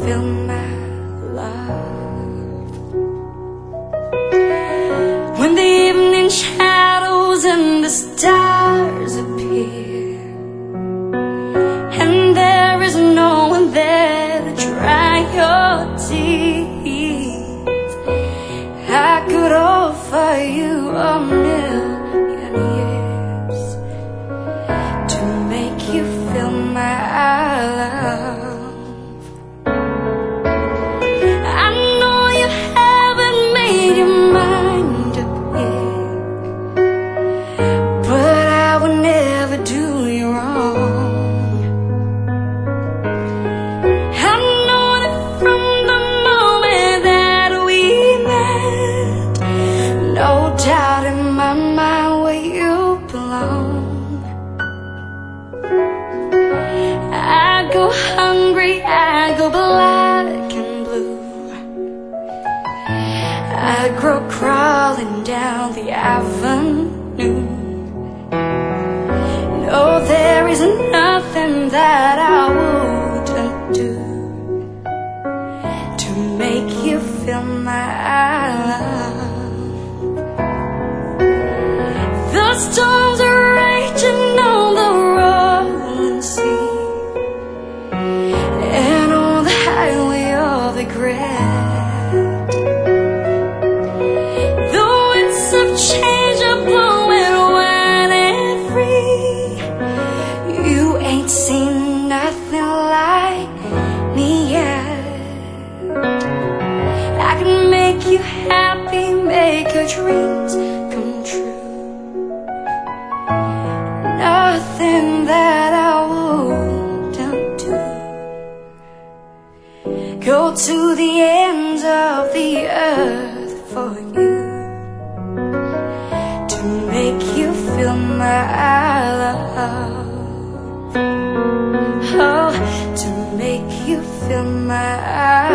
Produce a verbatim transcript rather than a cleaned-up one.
feel my love. When the evening shadows and the stars appear, and there is no one there to dry your tears, I could offer you a million years to make you feel my love. I know you haven't made your mind up yet, but I would never do you wrong. I know that from the moment that we met, no doubt in my mind where you belong. I go hungry, I go black and blue, I grow crawling down the avenue. No, there is nothing that I wouldn't do to make you feel my love. The storms are raging on the rolling sea, and on the highway of regret, the winds of change are blowing wide and free. You ain't seen nothing like me yet. I can make you happy, make your dreams come true. Nothing that I wouldn't do. Go to the ends of the earth for you, to make you feel my love. Oh, to make you feel my